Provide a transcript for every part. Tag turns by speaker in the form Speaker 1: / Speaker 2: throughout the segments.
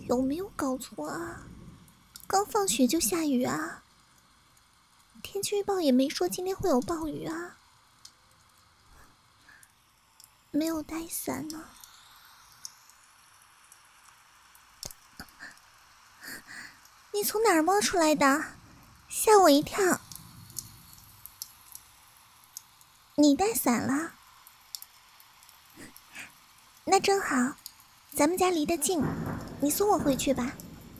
Speaker 1: 有没有搞错啊？刚放学就下雨啊？天气预报也没说今天会有暴雨啊。没有带伞呢。你从哪儿冒出来的？吓我一跳。你带伞了？那正好，咱们家离得近，你送我回去吧。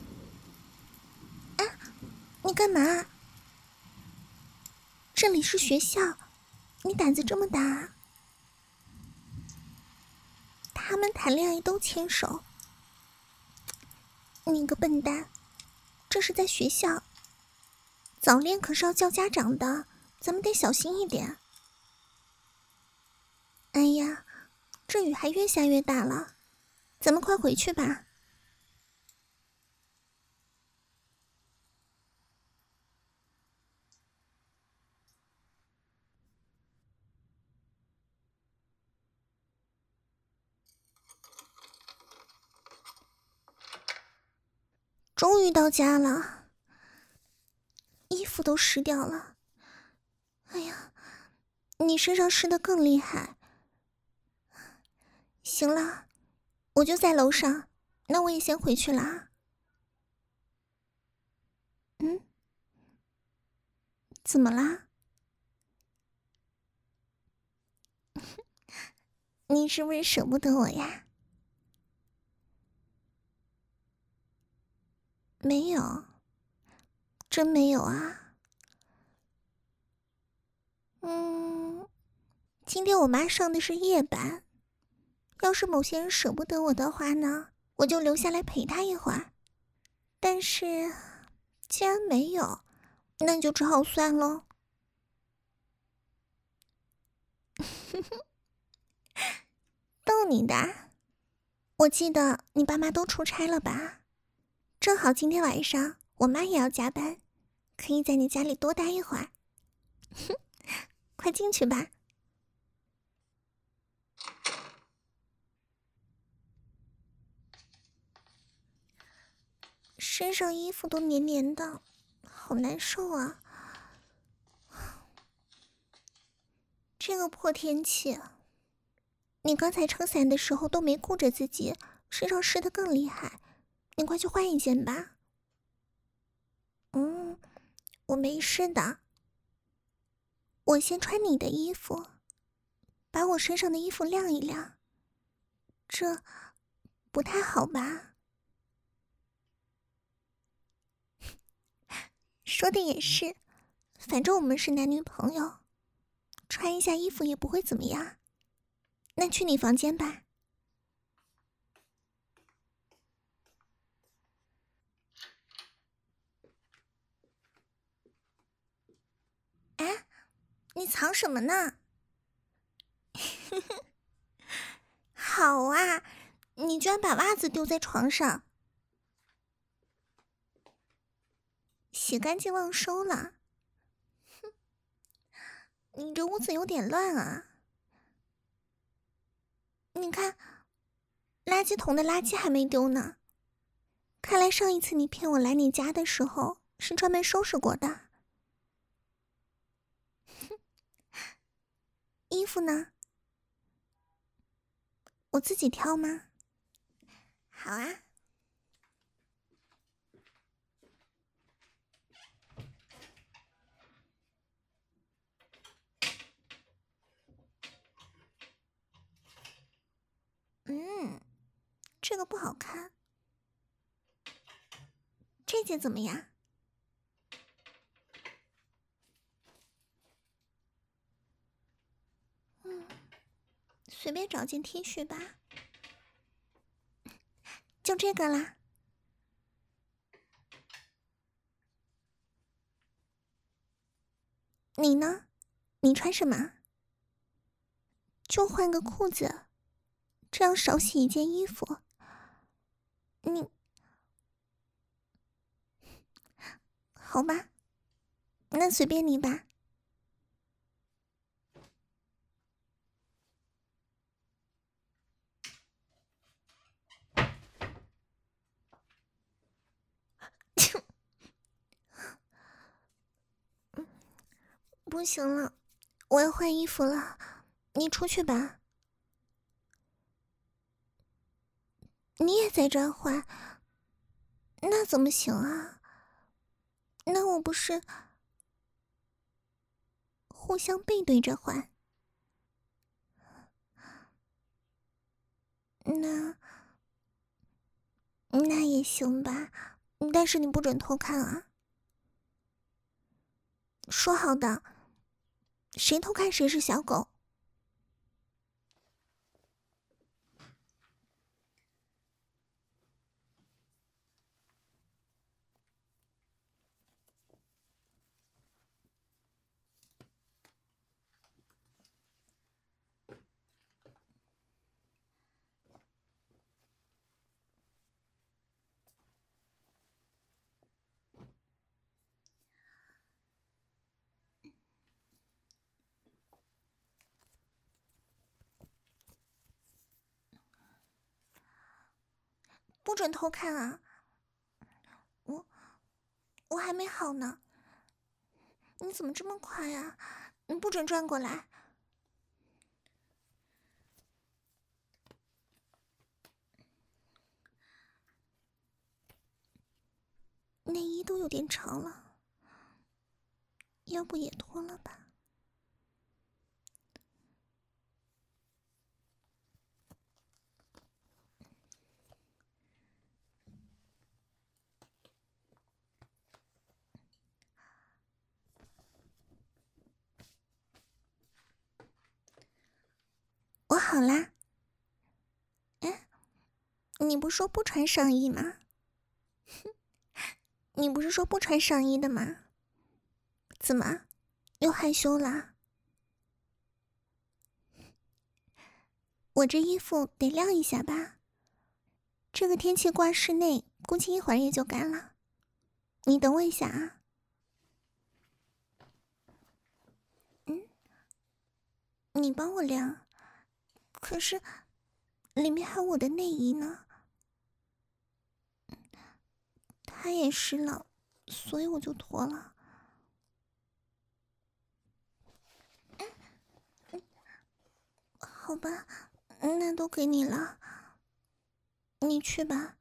Speaker 1: 啊，你干嘛？这里是学校，你胆子这么大？他们谈恋爱都牵手，你个笨蛋，这是在学校，早恋可是要叫家长的，咱们得小心一点。哎呀，这雨还越下越大了，咱们快回去吧。终于到家了，衣服都湿掉了。哎呀，你身上湿得更厉害。行了，我就在楼上，那我也先回去啦。嗯，怎么啦？你是不是舍不得我呀？没有，真没有啊。今天我妈上的是夜班，要是某些人舍不得我的话呢，我就留下来陪她一会儿。但是既然没有，那就只好算咯。逗你的。我记得你爸妈都出差了吧？正好今天晚上我妈也要加班，可以在你家里多待一会儿。快进去吧。身上衣服都黏黏的，好难受啊。这个破天气，你刚才撑伞的时候都没顾着自己，身上湿得更厉害。你快去换一件吧。我没事的。我先穿你的衣服，把我身上的衣服晾一晾。这不太好吧？说的也是，反正我们是男女朋友，穿一下衣服也不会怎么样。那去你房间吧。哎，你藏什么呢？好啊，你居然把袜子丢在床上，洗干净忘收了。哼，你这屋子有点乱啊。你看，垃圾桶的垃圾还没丢呢。看来上一次你骗我来你家的时候，是专门收拾过的。衣服呢？我自己挑吗？好啊。这个不好看。这件怎么样？随便找件 T 恤吧。就这个啦。你呢？你穿什么？就换个裤子，这样少洗一件衣服。你，好吧，那随便你吧。 不行了，我要换衣服了，你出去吧。你也在这儿换，那怎么行啊？那我不是互相背对着换？那也行吧，但是你不准偷看啊！说好的，谁偷看谁是小狗。不准偷看啊！我还没好呢，你怎么这么快啊？你不准转过来！内衣都有点长了，要不也脱了吧？我好啦。哎，你不说不穿上衣吗？你不是说不穿上衣的吗？怎么又害羞啦？我这衣服得晾一下吧，这个天气挂室内估计一会儿也就干了，你等我一下啊。你帮我晾，可是里面还有我的内衣呢，它也湿了，所以我就脱了。好吧，那都给你了，你去吧。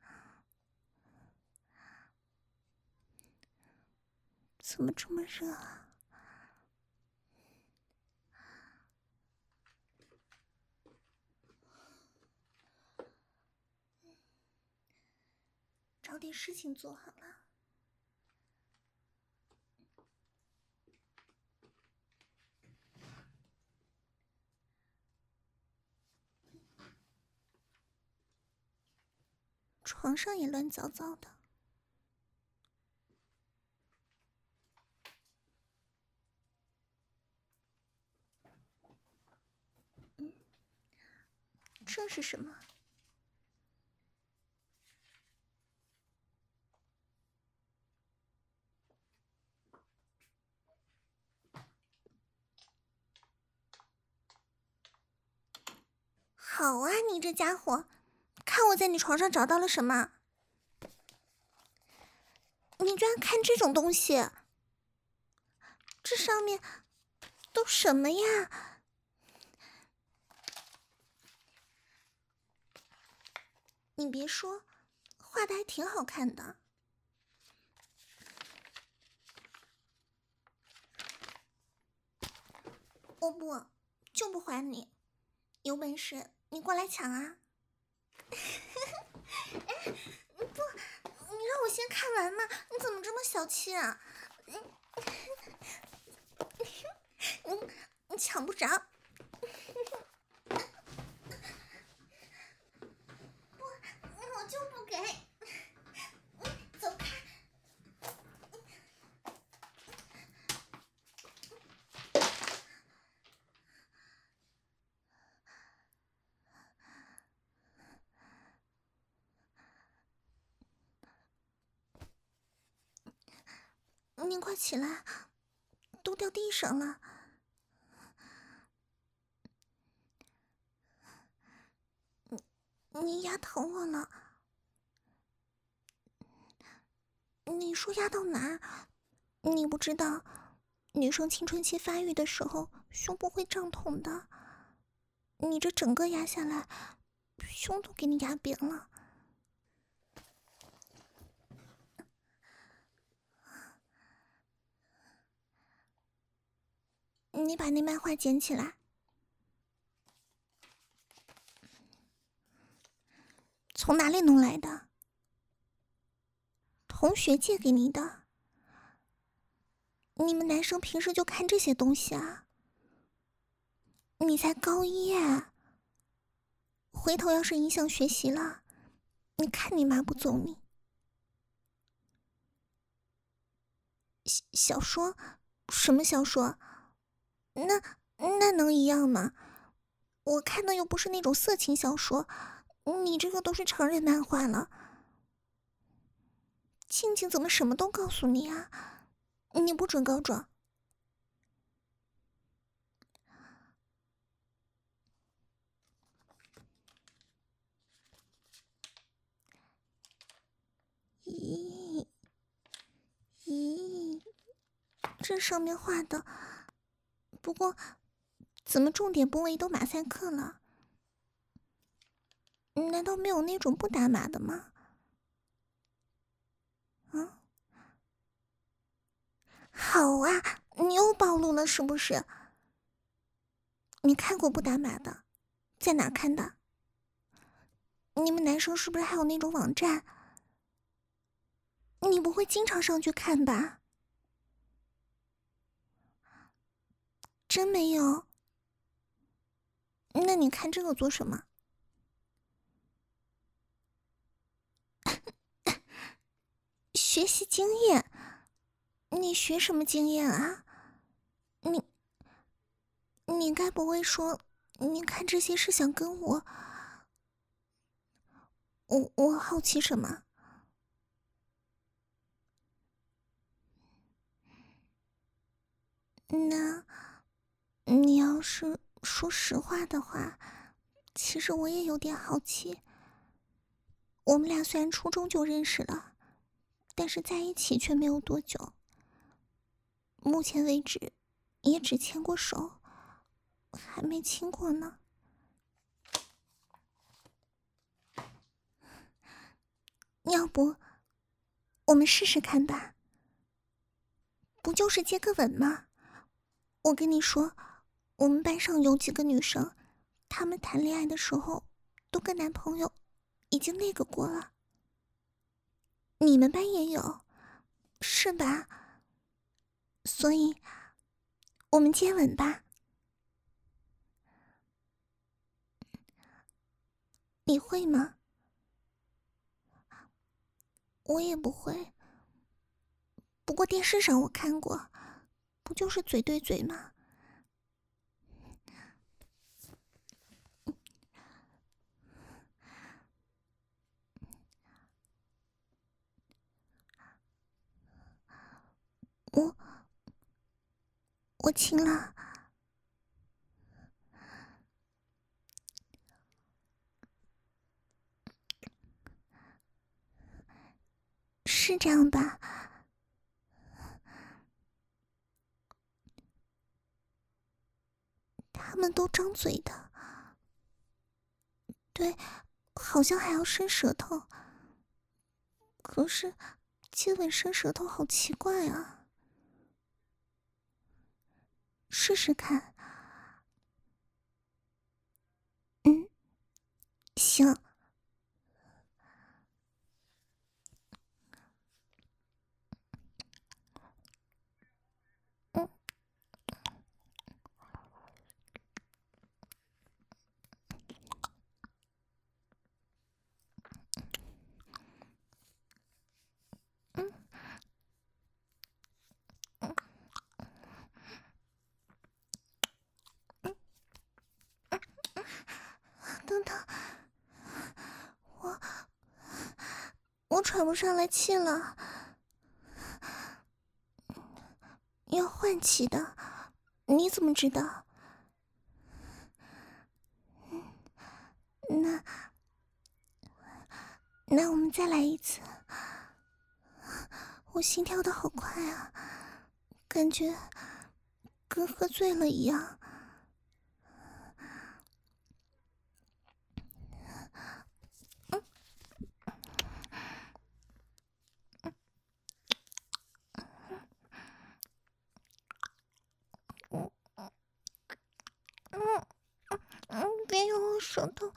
Speaker 1: 怎么这么热啊？找点事情做好了。床上也乱糟糟的。这是什么？好啊，你这家伙，看我在你床上找到了什么？你居然看这种东西？这上面都什么呀？你别说，画的还挺好看的。我不，就不还你！有本事你过来抢啊！哎，不，你让我先看完嘛！你怎么这么小气啊？你抢不着！不，我就不给！走开！你快起来，都掉地上了。你压疼我了。你说压到哪儿？你不知道， 女生青春期发育的时候，胸部会胀痛的。你这整个压下来，胸都给你压扁了。你把那漫画捡起来。从哪里弄来的？同学借给你的。你们男生平时就看这些东西啊？你才高一啊，回头要是影响学习了，你看你妈不揍你。小说？什么小说？那能一样吗？我看的又不是那种色情小说，你这个都是成人漫画了。静静怎么什么都告诉你啊？你不准告状。咦，这上面画的，不过怎么重点部位都马赛克了？难道没有那种不打码的吗？啊，好啊，你又暴露了是不是？你看过不打码的，在哪看的？你们男生是不是还有那种网站？你不会经常上去看吧？真没有？那你看这个做什么？学习经验？你学什么经验啊？你该不会说你看这些是想跟我好奇什么？那你要是说实话的话，其实我也有点好奇。我们俩虽然初中就认识了，但是在一起却没有多久。目前为止，也只牵过手，还没亲过呢。要不，我们试试看吧？不就是接个吻吗？我跟你说，我们班上有几个女生，她们谈恋爱的时候都跟男朋友已经那个过了。你们班也有，是吧？所以，我们接吻吧。你会吗？我也不会。不过电视上我看过，不就是嘴对嘴吗？我亲了。是这样吧？他们都张嘴的。对，好像还要伸舌头。可是接吻伸舌头好奇怪啊。试试看。嗯，行。嗯嗯嗯嗯嗯，等等，我我喘不上来气了，要换气的。你怎么知道？那我们再来一次。我心跳的好快啊，感觉跟喝醉了一样。别用我手头，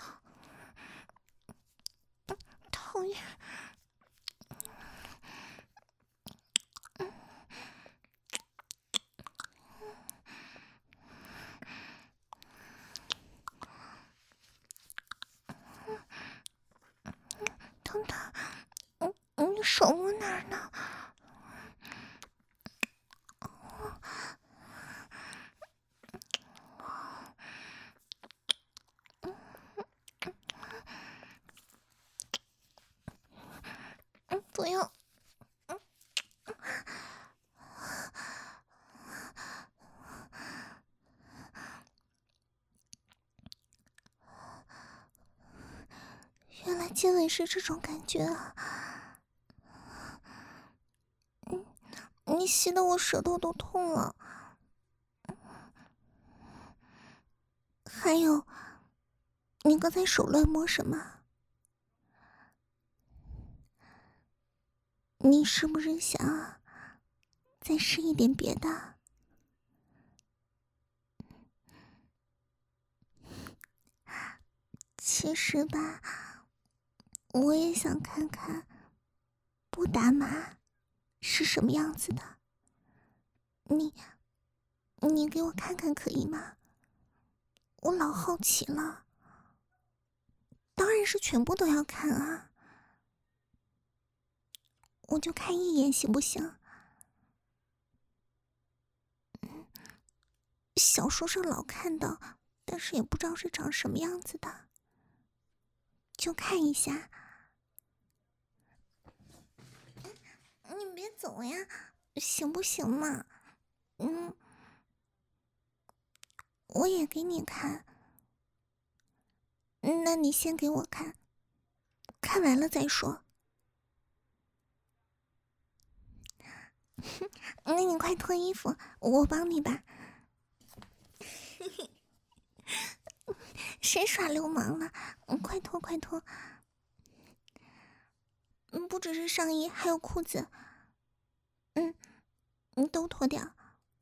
Speaker 1: 讨厌。疼疼，你手摸哪儿呢？不要。原来接吻是这种感觉啊！你吸得我舌头都痛了。还有，你刚才手乱摸什么？你是不是想再试一点别的？其实吧，我也想看看不打码是什么样子的。你给我看看可以吗？我老好奇了。当然是全部都要看啊。我就看一眼行不行？小说上老看到，但是也不知道是长什么样子的，就看一下。你别走呀，行不行嘛？我也给你看。那你先给我看，看完了再说。那你快脱衣服，我帮你吧。谁耍流氓了？快脱快脱。不只是上衣，还有裤子。你都脱掉。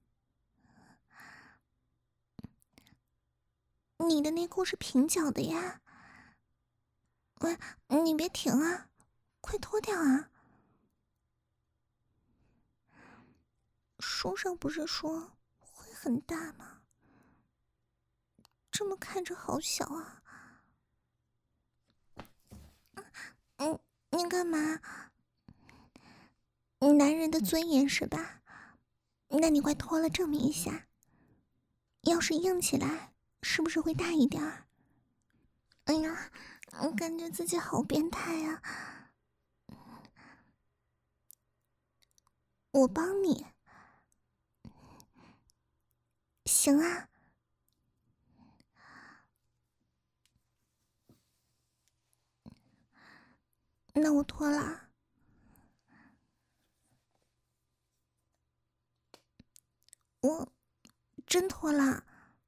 Speaker 1: 你的内裤是平角的呀。喂，你别停啊，快脱掉啊。书上不是说会很大吗？这么看着好小啊。你干嘛？男人的尊严是吧？那你快脱了证明一下。要是硬起来，是不是会大一点儿？哎呀，我感觉自己好变态啊。我帮你。行啊。那我脱了。我真脱了。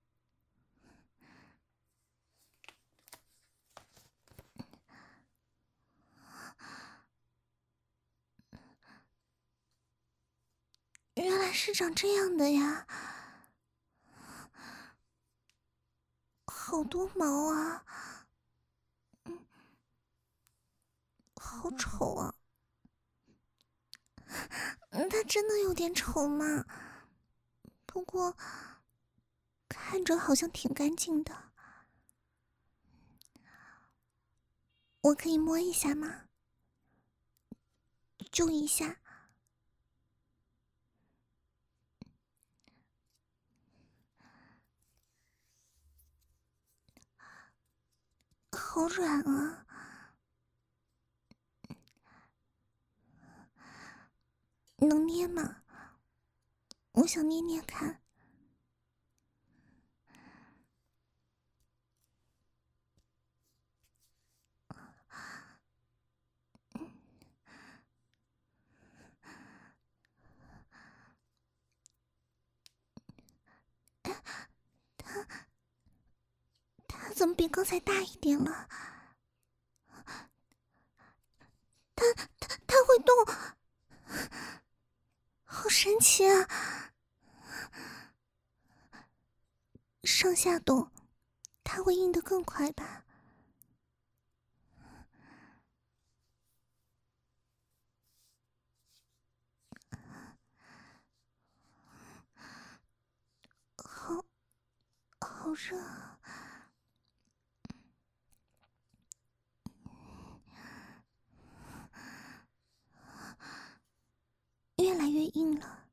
Speaker 1: 原来是长这样的呀，好多毛啊，好丑啊。它真的有点丑吗？不过看着好像挺干净的。我可以摸一下吗？就一下。好软啊。能捏吗？我想捏捏看。 怎么比刚才大一点了？它会动，好神奇啊！上下动，它会硬得更快吧？好热啊！越来越硬了。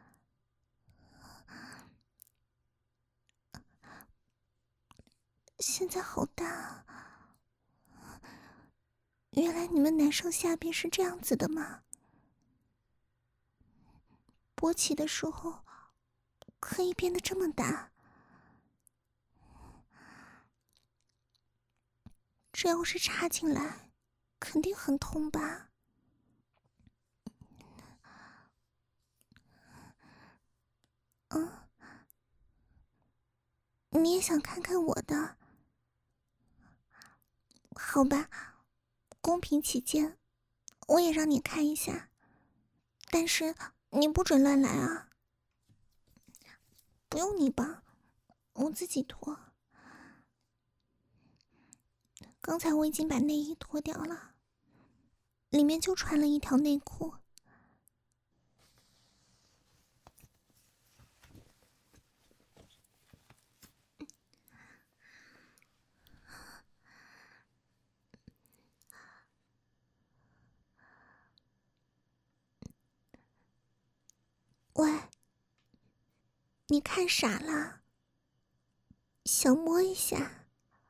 Speaker 1: 现在好大啊！原来你们男生下边是这样子的吗？勃起的时候可以变得这么大？这要是插进来，肯定很痛吧？你也想看看我的？好吧，公平起见，我也让你看一下，但是你不准乱来啊！不用你帮，我自己脱。刚才我已经把内衣脱掉了，里面就穿了一条内裤。喂，你看傻了？想摸一下？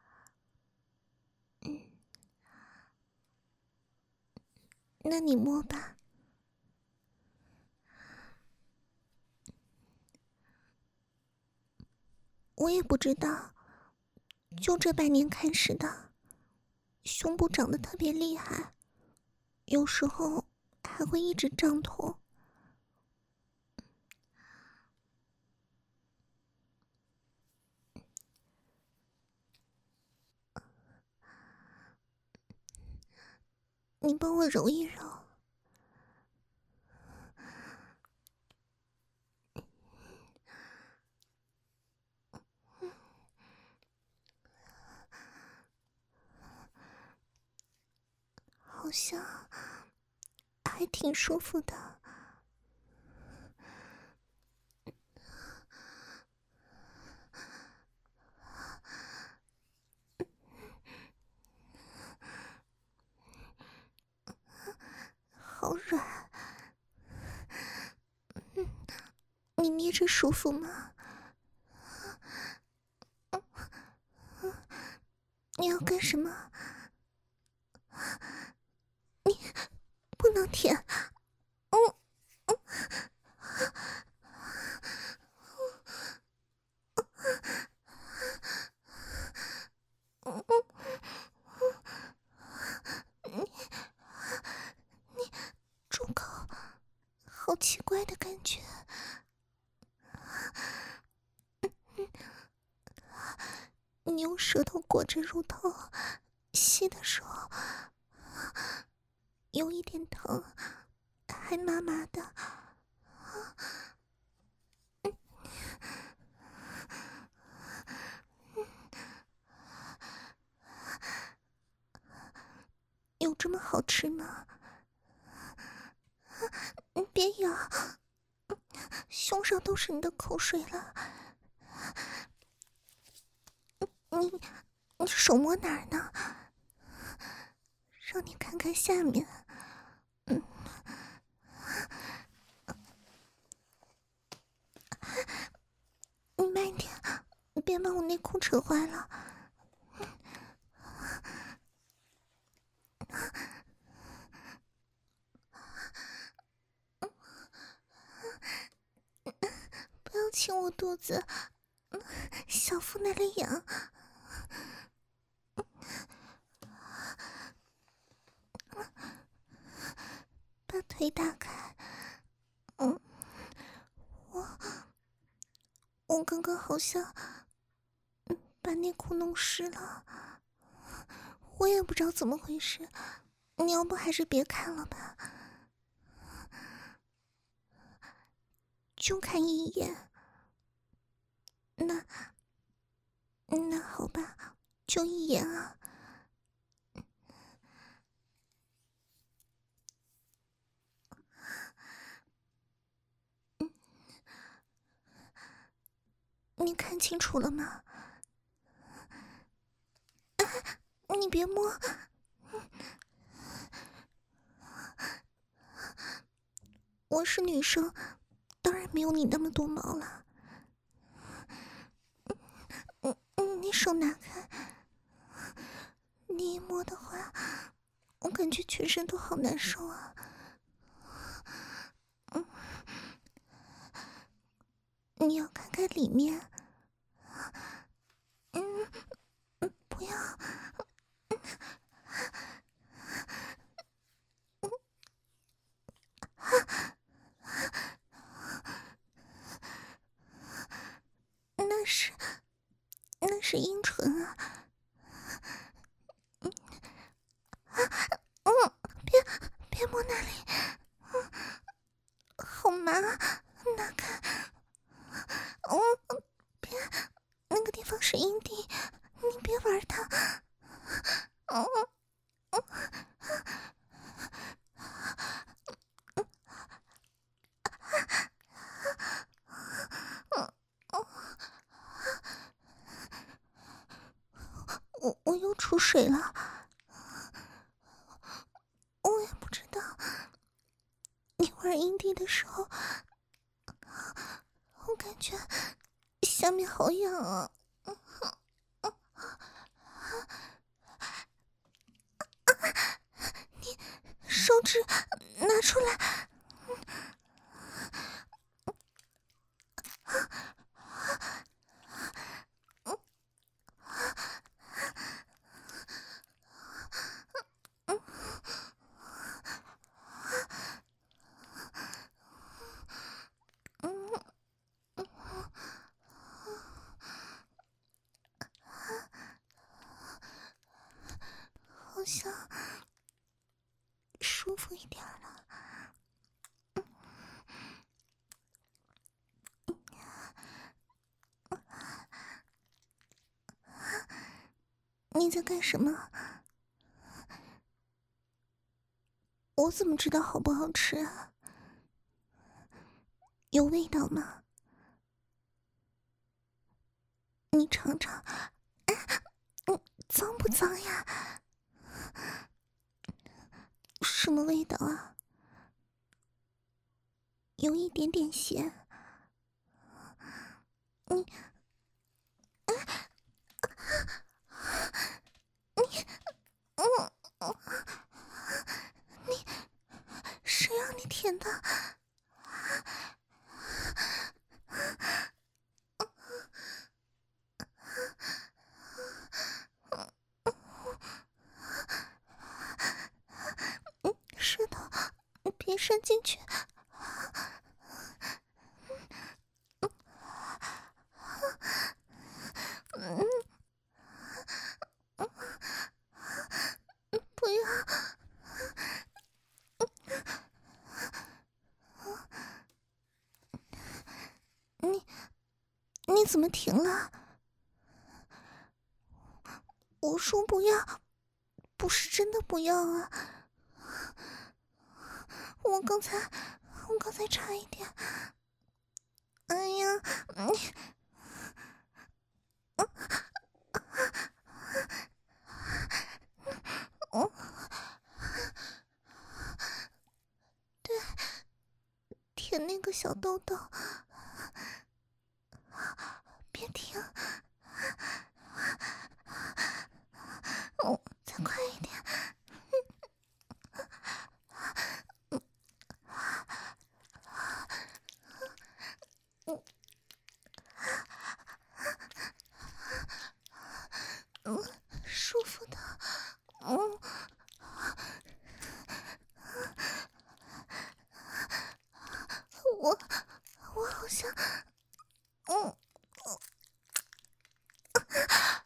Speaker 1: 那你摸吧。我也不知道，就这半年开始的，胸部长得特别厉害，有时候还会一直胀痛。你帮我揉一揉。好像还挺舒服的。好软。你捏着舒服吗？你要干什么？你不能舔。住口！好奇怪的感觉。你用舌头裹着乳头吸的时候，有一点疼，还麻麻的。有这么好吃吗？别咬，胸上都是你的口水了。你手摸哪儿呢？让你看看下面。你慢点，别把我内裤扯坏了。不要亲我肚子，小腹那里痒。把腿打开。我刚刚好像把内裤弄湿了，我也不知道怎么回事，你要不还是别看了吧，就看一眼。那好吧，就一眼啊。你看清楚了吗？你别摸。我是女生，当然没有你那么多毛了。你手拿开，你一摸的话，我感觉全身都好难受啊。你要看看里面。不要。那是阴唇啊。别摸那里，好麻，拿开。别，那个地方是阴蒂，你别玩它。我又出水了，我也不知道。你玩阴蒂的时候，我感觉下面好痒啊。你手指拿出来。好像舒服一点了。你在干什么？我怎么知道好不好吃啊？有味道吗？你尝尝。脏不脏呀？什么味道啊？有一点点咸。你谁让你舔的？舌头别伸进去。不要。你怎么停了？我说不要，不是真的不要啊。我刚才差一点。哎呀，对，舔那个小豆豆。别停。再快一点。舒服的。我好像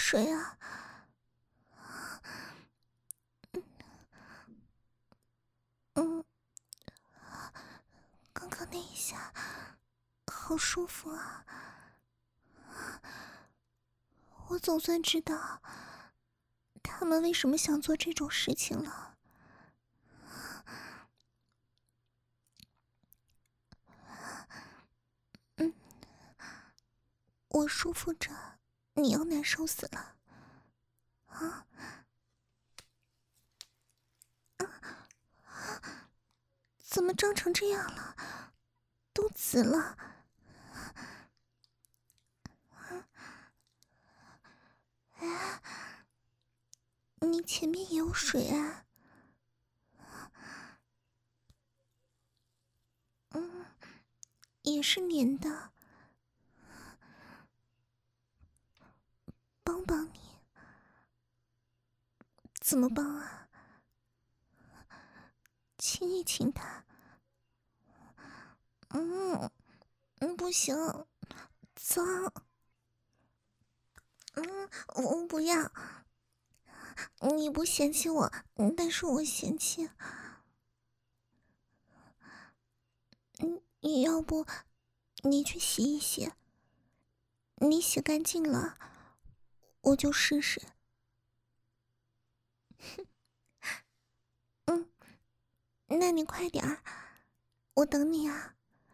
Speaker 1: 水啊！刚刚那一下好舒服啊！我总算知道他们为什么想做这种事情了。我舒服着，你要难受死了啊！怎么胀成这样了？都紫了。你前面也有水啊？也是黏的。帮帮你。怎么帮啊？亲一亲他。不行，脏。我不要。你不嫌弃我，但是我嫌弃。你要不，你去洗一洗。你洗干净了，我就试试。那你快点儿，我等你啊。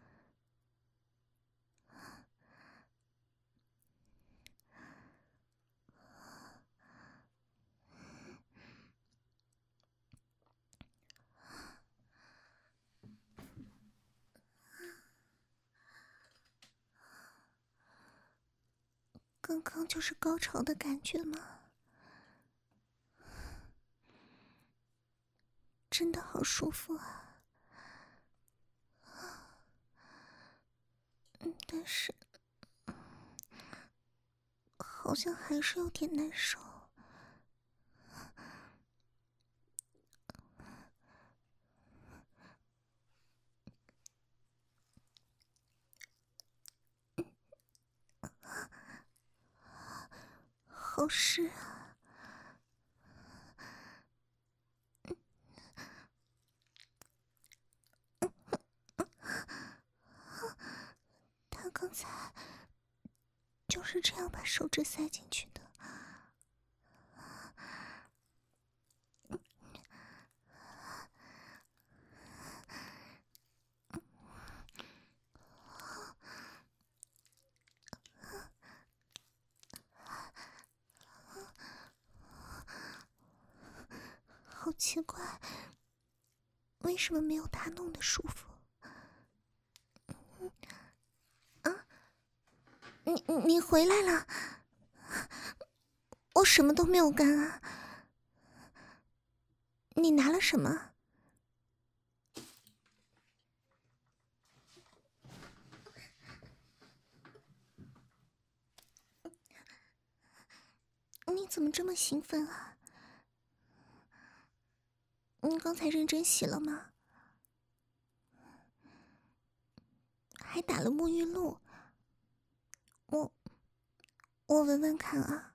Speaker 1: 刚刚就是高潮的感觉吗？真的好舒服啊。但是好像还是有点难受。好湿啊。他刚才就是这样把手指塞进去的。好奇怪，为什么没有他弄的舒服？你回来了。我什么都没有干啊。你拿了什么？你怎么这么兴奋啊？你刚才认真洗了吗？还打了沐浴露。我闻闻看啊。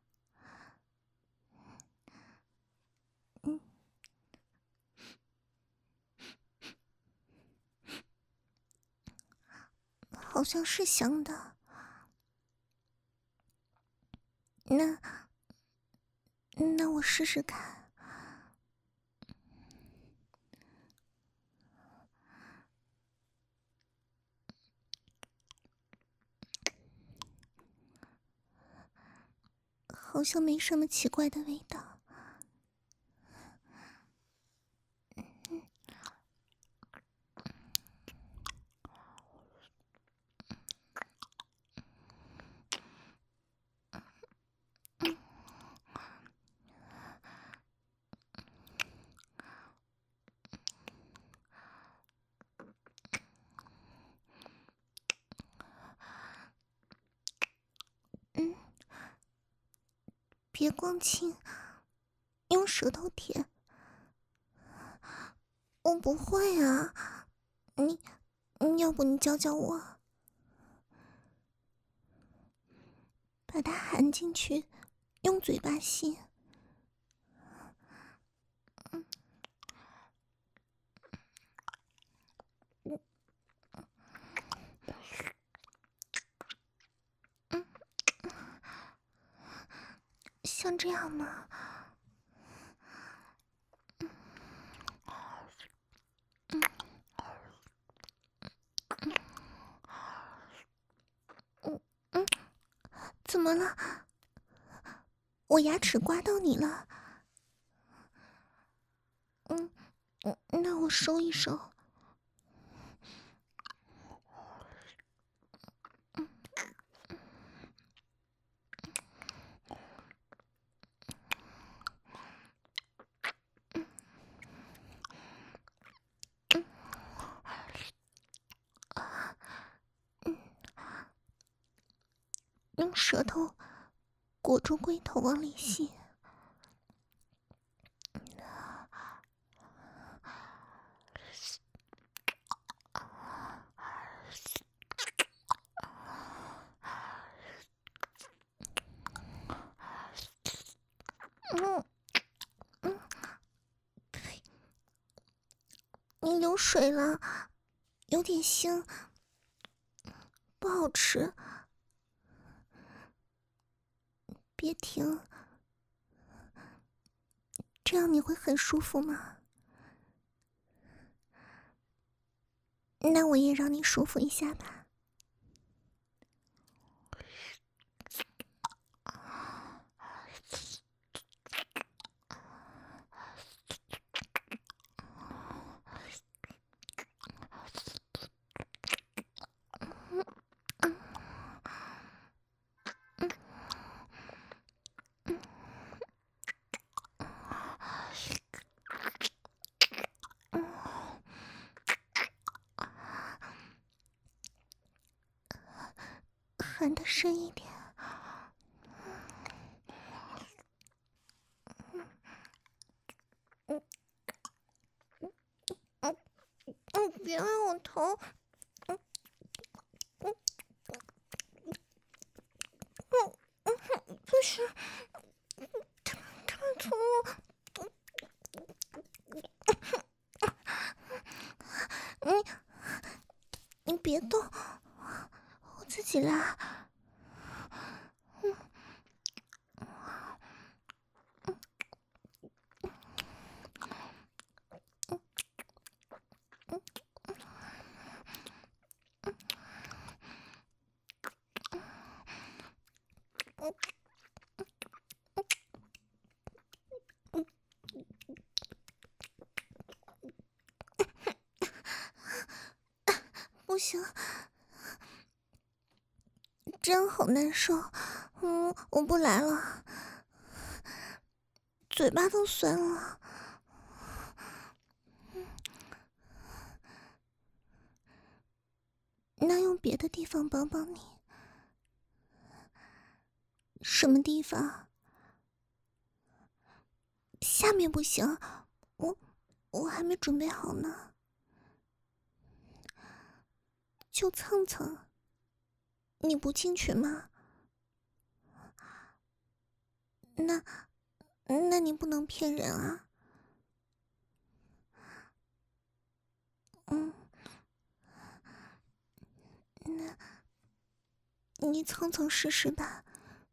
Speaker 1: 好像是香的。那我试试看。好像没什么奇怪的味道。别光亲，用舌头舔。我不会啊。要不你教教我？把它含进去， 用嘴巴吸。像这样吗？怎么了？我牙齿刮到你了。那我收一收。用舌头裹住龟头往里吸。你流水了，有点腥，不好吃。别停，这样你会很舒服吗？那我也让你舒服一下吧。喊得深一点。别按我头。不是，太疼了。你别动，我自己来。不行，真好难受。我不来了，嘴巴都酸了。那用别的地方帮帮你。什么地方？下面不行，我还没准备好呢。就蹭蹭，你不进去吗？那你不能骗人啊。那你蹭蹭试试吧。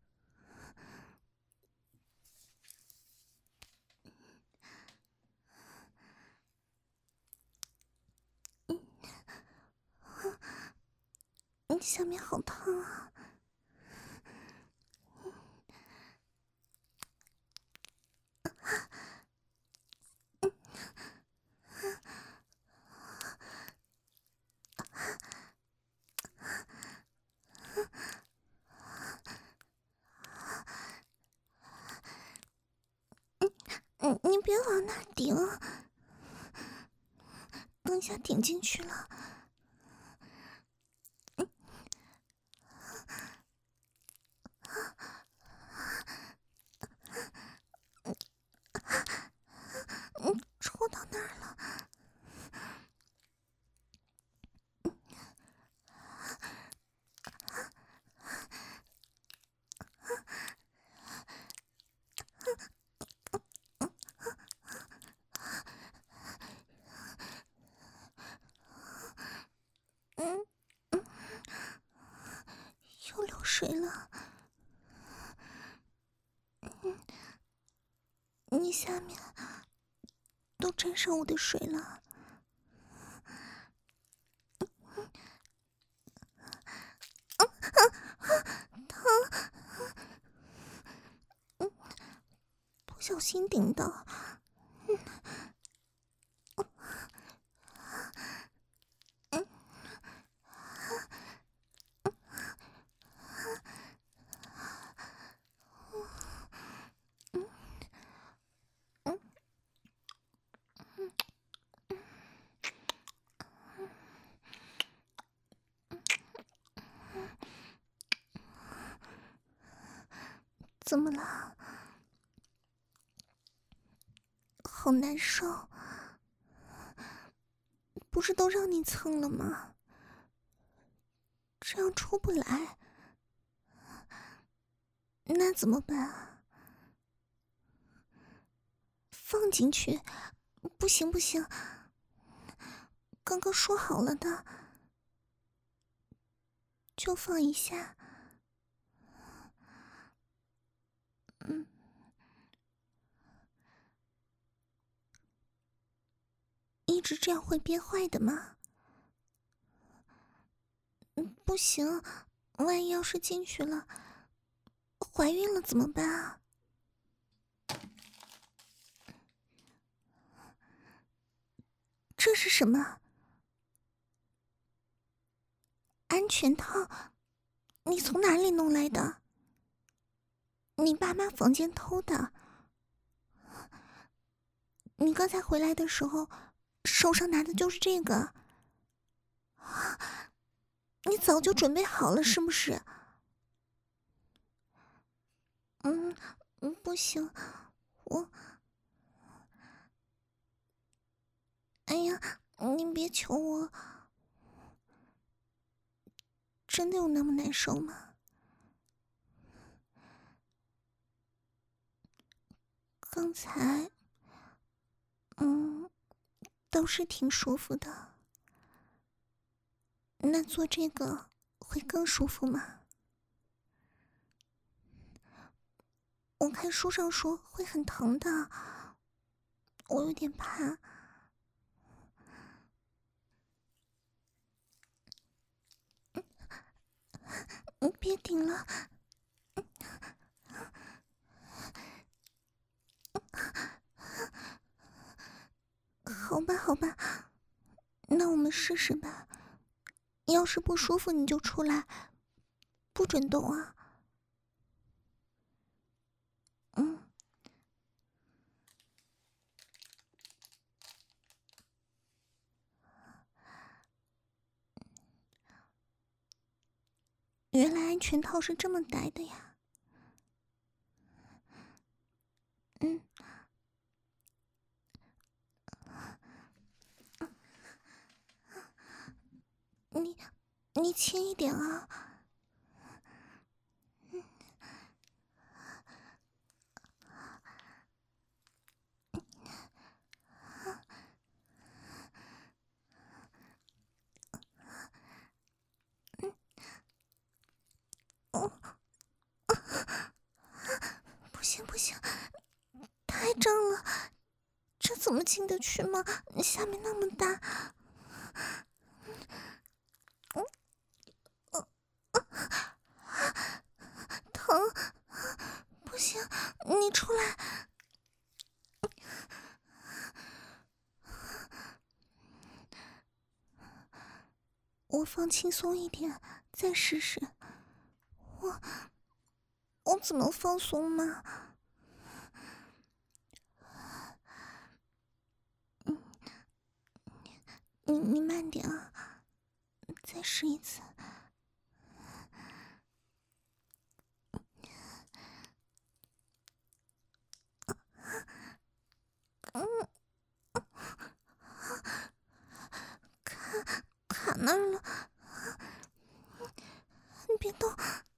Speaker 1: 你下面好烫啊。你别往那儿顶，等下顶进去了。戳到那儿了。 水了。你下面都沾上我的水了。疼！不小心顶到。怎么了？好难受，不是都让你蹭了吗？这样出不来，那怎么办啊？放进去？不行不行，刚刚说好了的，就放一下。一直这样会变坏的吗？不行，万一要是进去了，怀孕了怎么办啊？这是什么？安全套？你从哪里弄来的？你爸妈房间偷的？你刚才回来的时候，手上拿的就是这个？你早就准备好了是不是？不行，哎呀，你别求我，真的有那么难受吗？刚才，倒是挺舒服的。那做这个会更舒服吗？我看书上说会很疼的，我有点怕。别顶了。好吧好吧，那我们试试吧。要是不舒服你就出来，不准动啊。原来安全套是这么戴的呀。你轻一点啊。不行不行，太胀了，这怎么进得去吗？下面那么大。疼，不行，你出来。我放轻松一点，再试试。我怎么放松嘛？你慢点啊，再试一次。卡那儿了，你别动。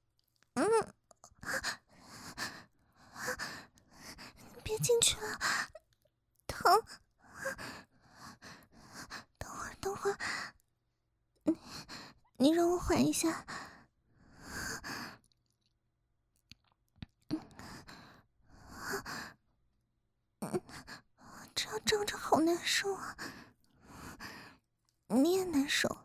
Speaker 1: 别进去了，疼。等会儿，你让我缓一下。 你也难受。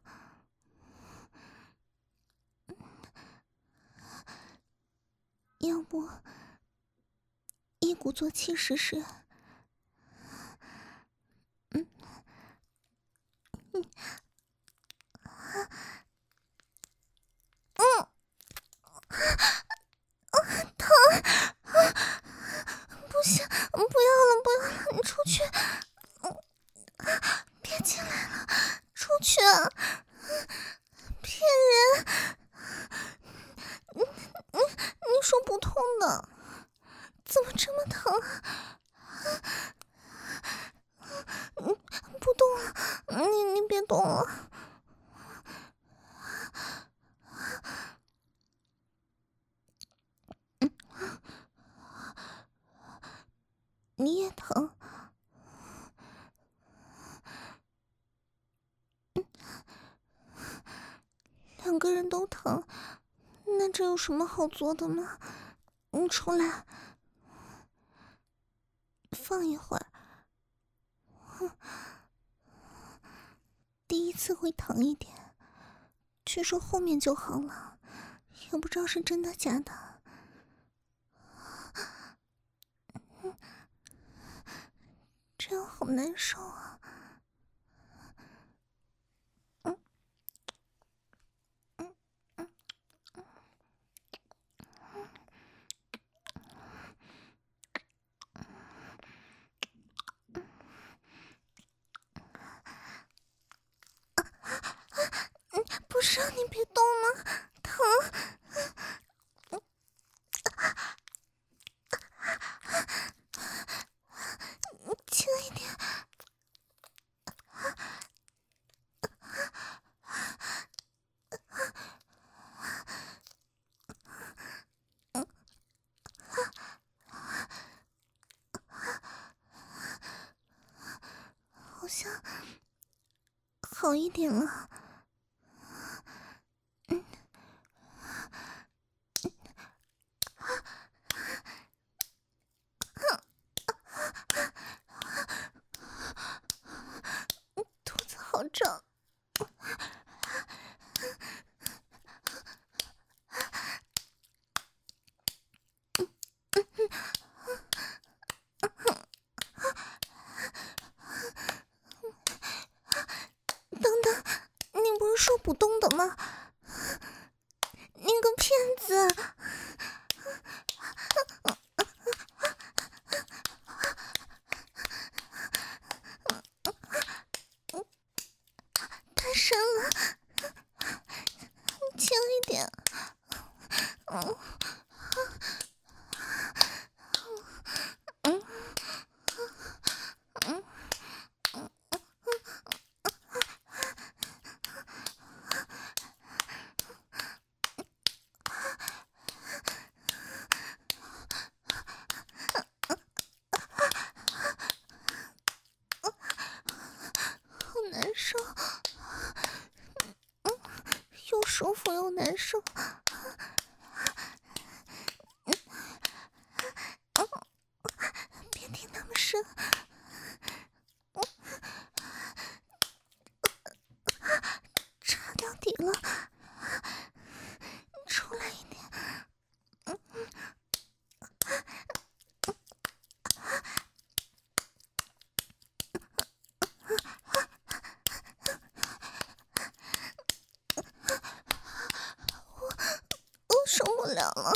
Speaker 1: 要不一鼓作气试试？不行，不要了，不要了，你出去！别进来了，出去！骗人！你说不痛的，怎么这么疼啊？不动了，你别动了。你也疼。两个人都疼，那这有什么好做的吗？你出来，放一会儿。第一次会疼一点，据说后面就好了，也不知道是真的假的。这样好难受啊。不是让你别动吗？疼！轻一点。好像好一点了。肚子好胀。等等，你不是说不动的吗？你个骗子！太深了，轻一点。好难受，又舒服又难受。别听那么深。插到底了，出来一点。我受不了了。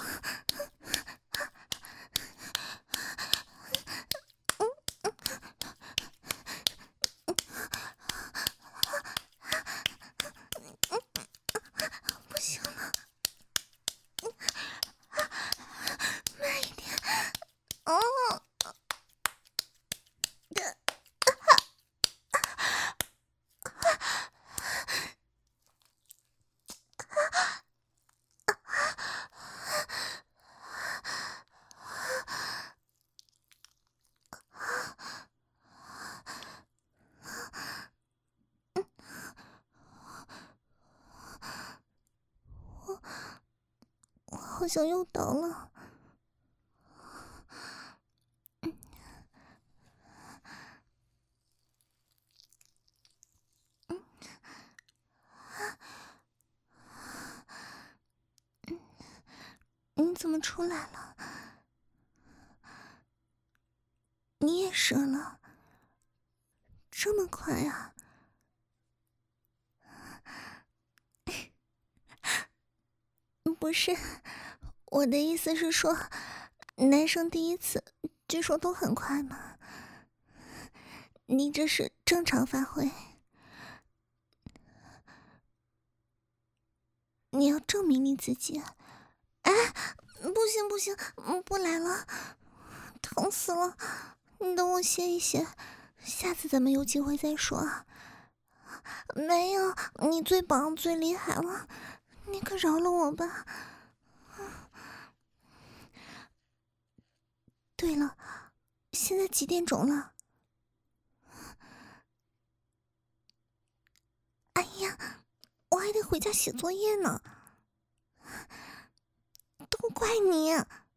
Speaker 1: 不行了，慢一点。我好像又倒了。 怎么出来了？你也射了？这么快啊？不是，我的意思是说，男生第一次据说都很快嘛。你这是正常发挥，你要证明你自己。哎，不行不行，不来了，疼死了！你等我歇一歇，下次咱们有机会再说。没有，你最棒最厉害了，你可饶了我吧。对了，现在几点钟了？哎呀，我还得回家写作业呢。都怪你！